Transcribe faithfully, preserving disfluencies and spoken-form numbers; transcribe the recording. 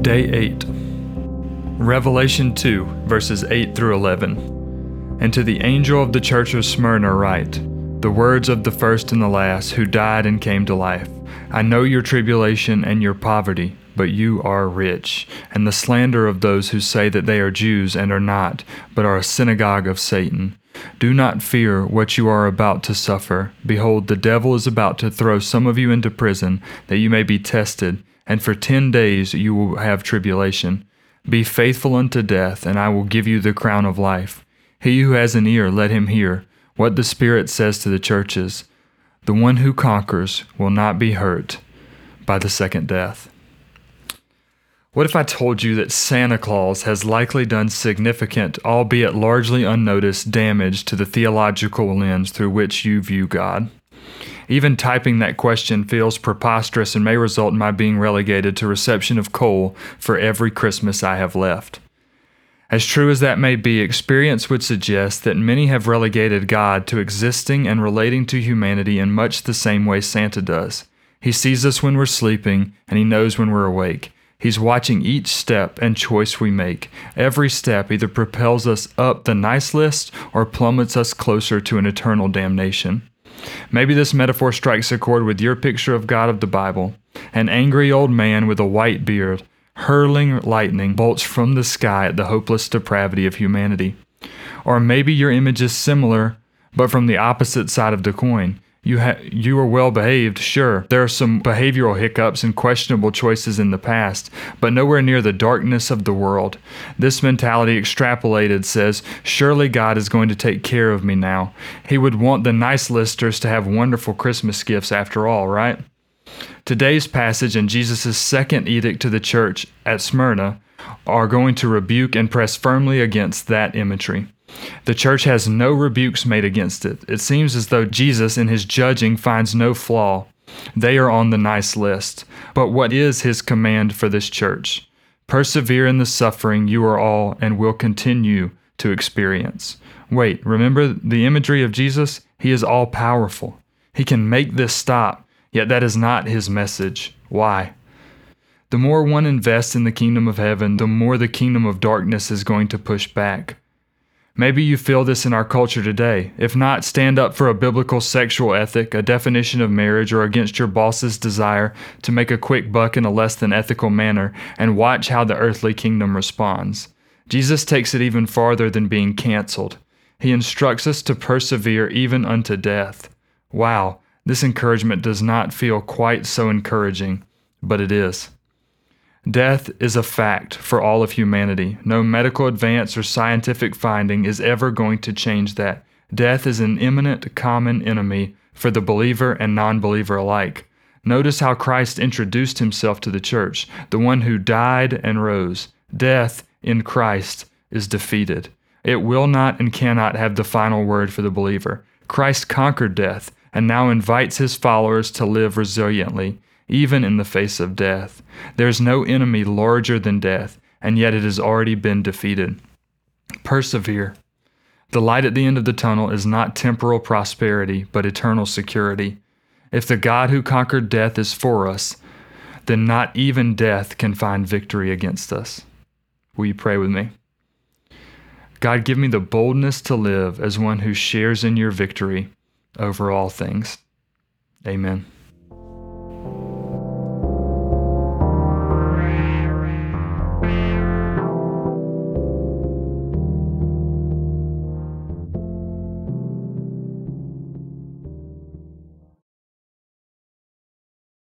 Day eight. Revelation two, verses eight through eleven. And to the angel of the church of Smyrna write, the words of the first and the last, who died and came to life. I know your tribulation and your poverty, but you are rich, and the slander of those who say that they are Jews and are not, but are a synagogue of Satan. Do not fear what you are about to suffer. Behold, the devil is about to throw some of you into prison, that you may be tested, and for ten days you will have tribulation. Be faithful unto death, and I will give you the crown of life. He who has an ear, let him hear what the Spirit says to the churches. The one who conquers will not be hurt by the second death. What if I told you that Santa Claus has likely done significant, albeit largely unnoticed, damage to the theological lens through which you view God? Even typing that question feels preposterous and may result in my being relegated to reception of coal for every Christmas I have left. As true as that may be, experience would suggest that many have relegated God to existing and relating to humanity in much the same way Santa does. He sees us when we're sleeping, and he knows when we're awake. He's watching each step and choice we make. Every step either propels us up the nice list or plummets us closer to an eternal damnation. Maybe this metaphor strikes a chord with your picture of God of the Bible. An angry old man with a white beard, hurling lightning bolts from the sky at the hopeless depravity of humanity. Or maybe your image is similar, but from the opposite side of the coin. You ha- you are well behaved, sure. There are some behavioral hiccups and questionable choices in the past, but nowhere near the darkness of the world. This mentality extrapolated says, surely God is going to take care of me now. He would want the nice listers to have wonderful Christmas gifts after all, right? Today's passage and Jesus' second edict to the church at Smyrna are going to rebuke and press firmly against that imagery. The church has no rebukes made against it. It seems as though Jesus in his judging finds no flaw. They are on the nice list. But what is his command for this church? Persevere in the suffering you are all and will continue to experience. Wait, remember the imagery of Jesus? He is all-powerful. He can make this stop, yet that is not his message. Why? The more one invests in the kingdom of heaven, the more the kingdom of darkness is going to push back. Maybe you feel this in our culture today. If not, stand up for a biblical sexual ethic, a definition of marriage, or against your boss's desire to make a quick buck in a less than ethical manner, and watch how the earthly kingdom responds. Jesus takes it even farther than being canceled. He instructs us to persevere even unto death. Wow, this encouragement does not feel quite so encouraging, but it is. Death is a fact for all of humanity. No medical advance or scientific finding is ever going to change that. Death is an imminent common enemy for the believer and non-believer alike. Notice how Christ introduced himself to the church, the one who died and rose. Death in Christ is defeated. It will not and cannot have the final word for the believer. Christ conquered death and now invites his followers to live resiliently, even in the face of death. There is no enemy larger than death, and yet it has already been defeated. Persevere. The light at the end of the tunnel is not temporal prosperity, but eternal security. If the God who conquered death is for us, then not even death can find victory against us. Will you pray with me? God, give me the boldness to live as one who shares in your victory over all things. Amen.